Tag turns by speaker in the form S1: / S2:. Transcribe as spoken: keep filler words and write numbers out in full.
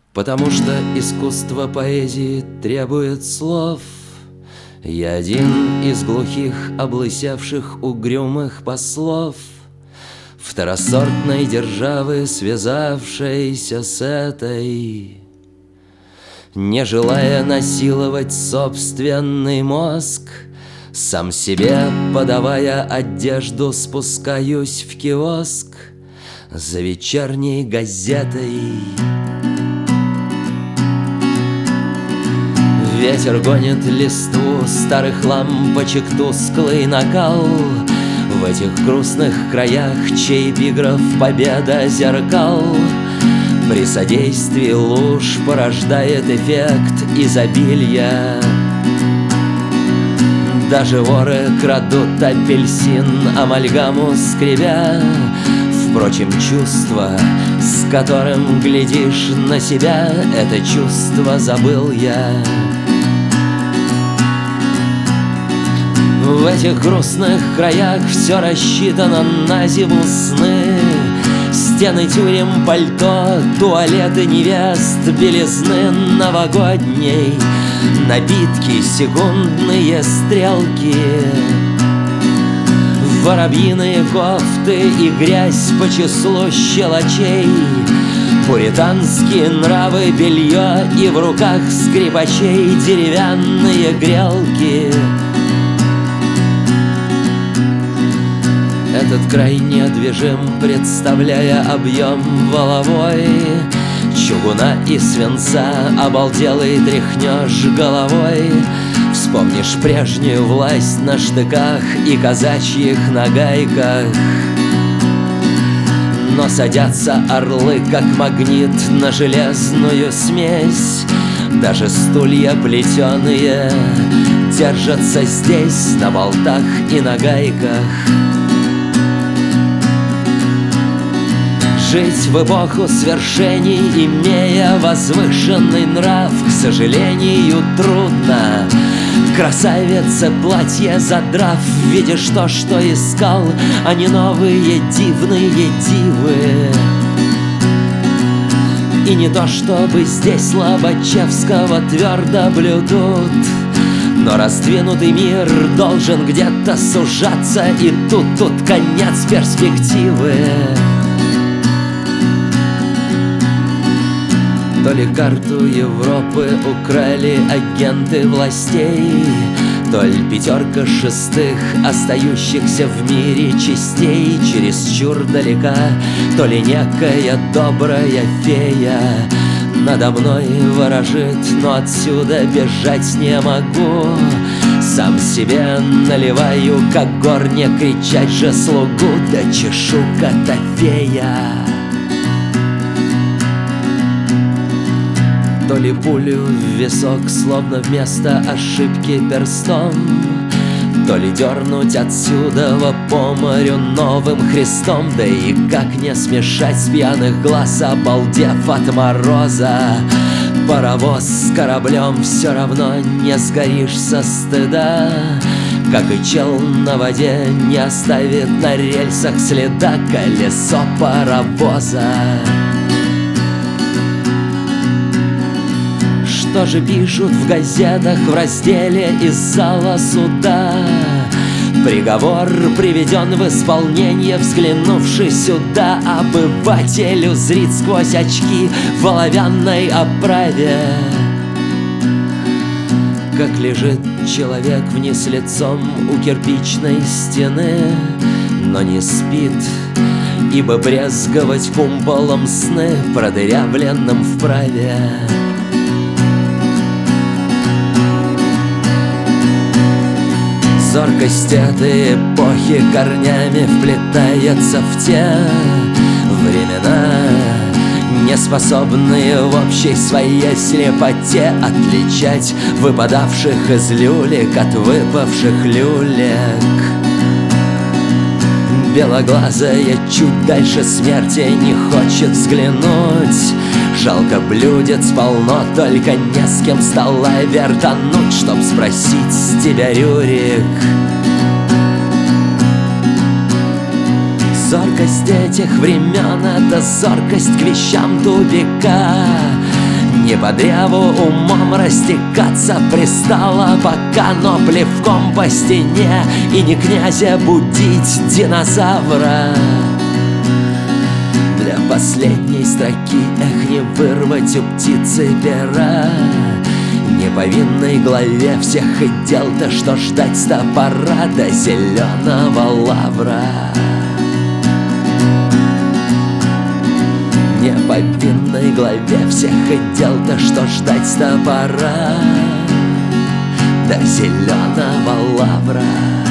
S1: Потому что искусство поэзии требует слов. Я один из глухих, облысевших, угрюмых послов второсортной державы, связавшейся с этой, не желая насиловать собственный мозг. Сам себе, подавая одежду, спускаюсь в киоск за вечерней газетой. Ветер гонит листву старых лампочек, тусклый накал в этих грустных краях, чей эпиграф «Победа зеркал» при содействии луж порождает эффект изобилия. Даже воры крадут апельсин, амальгаму скребя. Впрочем, чувство, с которым глядишь на себя, это чувство забыл я. В этих грустных краях все рассчитано на зиму, сны, стены тюрем, пальто, туалеты невест, белизны новогодней, набитки, секундные стрелки, воробьиные кофты и грязь по числу щелочей, пуританские нравы, белье и в руках скрипачей деревянные грелки. Этот край недвижим, представляя объем воловой чугуна и свинца, обалделый тряхнешь головой. Вспомнишь прежнюю власть на штыках и казачьих нагайках. Но садятся орлы, как магнит, на железную смесь. Даже стулья плетеные держатся здесь на болтах и на гайках. Жить в эпоху свершений, имея возвышенный нрав, к сожалению, трудно. Красавице платье задрав, видишь то, что искал, а не новые дивные дивы. И не то, чтобы здесь Лобачевского твердо блюдут, но раздвинутый мир должен где-то сужаться, и тут, тут конец перспективы. То ли карту Европы украли агенты властей, то ли пятерка шестых остающихся в мире частей чересчур далека, то ли некая добрая фея надо мной ворожит, но отсюда бежать не могу. Сам себе наливаю, как горне, кричать же слугу, да чешу котофея. То ли пулю в висок, словно вместо ошибки перстом, то ли дернуть отсюда по морю новым Христом. Да и как не смешать с пьяных глаз, обалдев от мороза. Паровоз с кораблем все равно не сгоришь со стыда, как и чел на воде не оставит на рельсах следа колесо паровоза. Что же пишут в газетах в разделе из зала суда? Приговор приведен в исполнение, взглянувший сюда. Обыватель узрит сквозь очки в оловянной оправе, как лежит человек вниз лицом у кирпичной стены, но не спит, ибо брезговать кумполом сны, продырявленным вправе. Зоркость этой эпохи корнями вплетается в те времена, не способные в общей своей слепоте отличать выпадавших из люлек от выпавших люлек. Белоглазая чуть дальше смерти не хочет взглянуть. Жалко, блюдец полно, только не с кем стола вертануть, чтоб спросить с тебя, Рюрик. Зоркость этих времен — это зоркость к вещам тупика. Не по древу умом растекаться пристало пока, но плевком по стене и не князя будить динозавра. Для последней строки эх, не вырвать у птицы пера. Не по винной главе всех и дел-то, что ждать с топора до зеленого лавра. Не по винной главе всех и дел-то, что ждать с топора до зеленого лавра.